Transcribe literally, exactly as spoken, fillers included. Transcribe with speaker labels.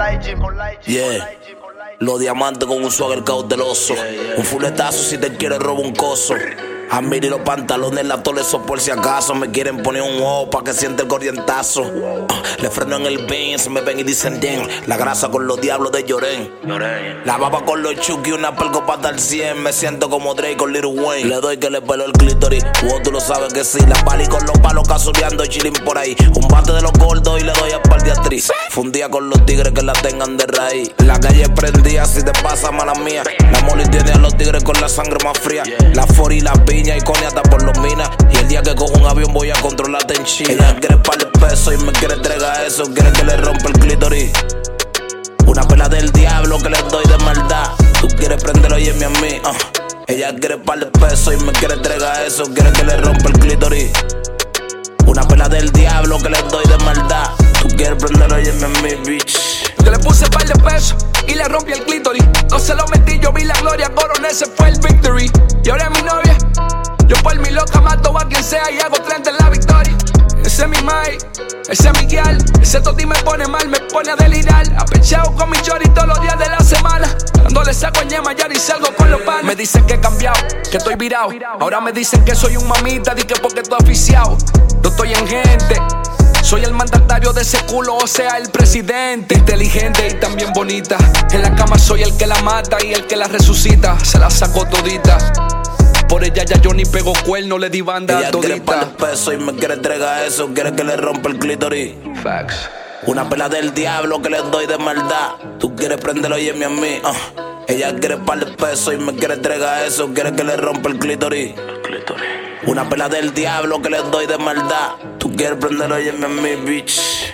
Speaker 1: Yeah. Los diamantes con un swagger cauteloso. Un fuletazo si te quieres robar un coso. A mí y los pantalones, la tole, eso por si acaso me quieren poner un ojo pa' que siente el corrientazo. Uh, le freno en el Benz, me ven y dicen den. La grasa con los diablos de Llorén. La baba con los chuki, una pelco pa' dar cien. Me siento como Drake con Lil Wayne. Le doy que le pelo el clítoris, vos tú lo sabes que sí. La pali con los palos casuleando, chilling por ahí. Un bate de los gordos y le doy a par de actriz. Fundía con los tigres que la tengan de raíz. La calle prendía, si te pasa mala mía. La moli tiene a los tigres con la sangre más fría. La for y la piña y con hasta por los minas. Y el día que cojo un avión voy a controlarte en China. Ella quiere par de pesos y me quiere entregar eso. Quiere que le rompa el clítoris. Una pela del diablo que le doy de maldad. Tú quieres prenderlo y a mí. Uh. Ella quiere par de pesos y me quiere entregar eso. Quiere que le rompa el clítoris. Una pela del diablo que le doy de maldad. Tú quieres prenderlo y a mí, bitch.
Speaker 2: Yo le puse par de pesos y le rompí el clítoris. No se lo metí, yo vi la gloria. Coroné, ese fue el victory. Y ahora es mi novia. Yo por mi loca mato a quien sea y hago treinta en la victoria. Ese es mi mai, ese es mi guial. Ese toti me pone mal, me pone a delirar. Apechado con mi chori todos los días de la semana. Cuando le saco ñema ya ni salgo con los panes. Me dicen que he cambiado, que estoy virado. Ahora me dicen que soy un mamita, di que porque estoy aficiado. No estoy en gente. Soy el mandatario de ese culo, o sea, el presidente. Inteligente y también bonita. En la cama soy el que la mata y el que la resucita. Se la saco todita. Por ella ya yo ni pego cuerno, le di banda
Speaker 1: ella
Speaker 2: todita.
Speaker 1: Quiere par de pesos y me quiere entregar eso. Quiere que le rompa el clítoris.
Speaker 2: Facts.
Speaker 1: Una pela del diablo que le doy de maldad. Tú quieres prenderlo y a mí. Uh. Ella quiere par de pesos y me quiere entregar eso. Quiere que le rompa el clítoris. El clítoris. Una pela del diablo que le doy de maldad. Tú quieres prenderlo y a mí, bitch.